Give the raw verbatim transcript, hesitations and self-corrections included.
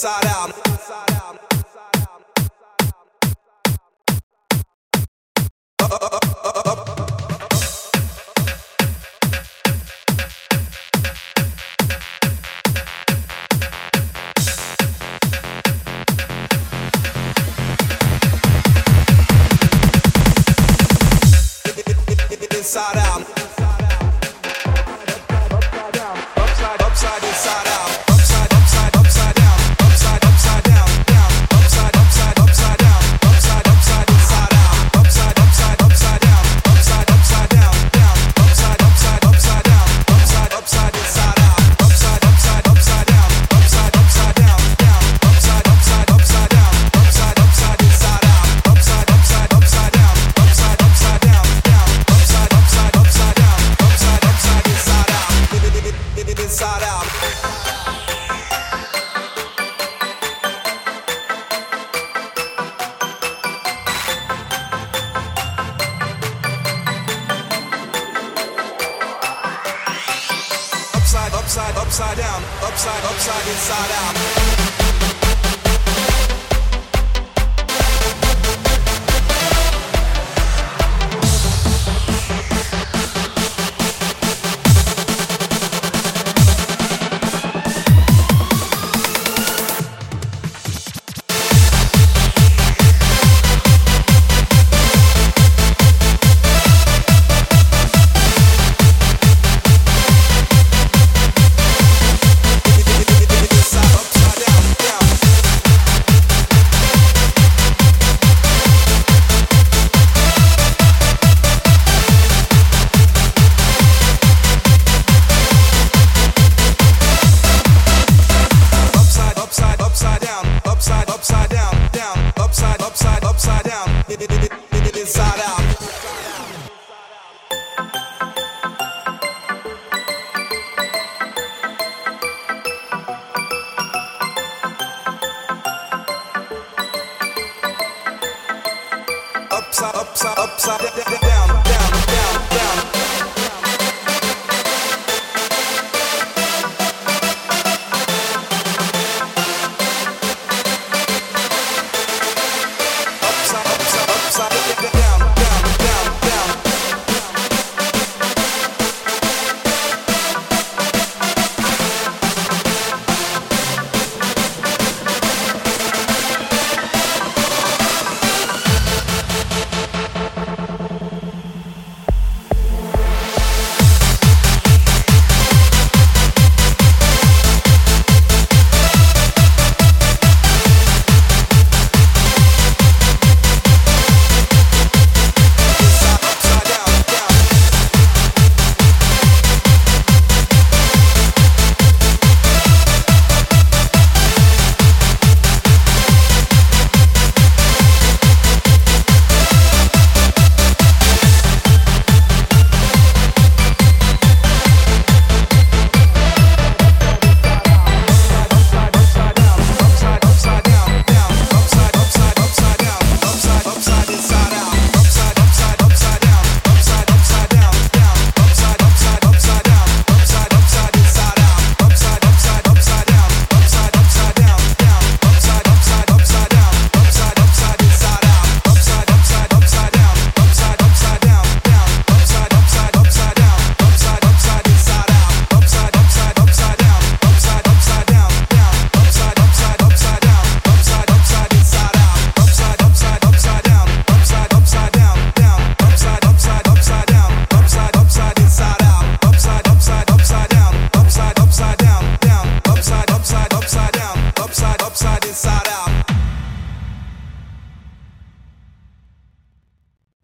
inside out. Inside out. Upside, upside, inside out. Upside, upside, upside down. Upside, upside down, down. Upside, upside, upside down. Upside, upside, inside out. Upside, upside, upside down. Upside, upside down, down. Upside, upside, upside down. Upside, upside, inside out. Upside, upside, upside down. Upside, upside down, down. Upside, upside, upside down. Upside, upside, inside out. Upside, upside, upside down. Upside, upside down, down. Upside, upside, upside down. Upside, upside, inside out. Inside out. Upside, upside, upside down. Upside, upside, inside out.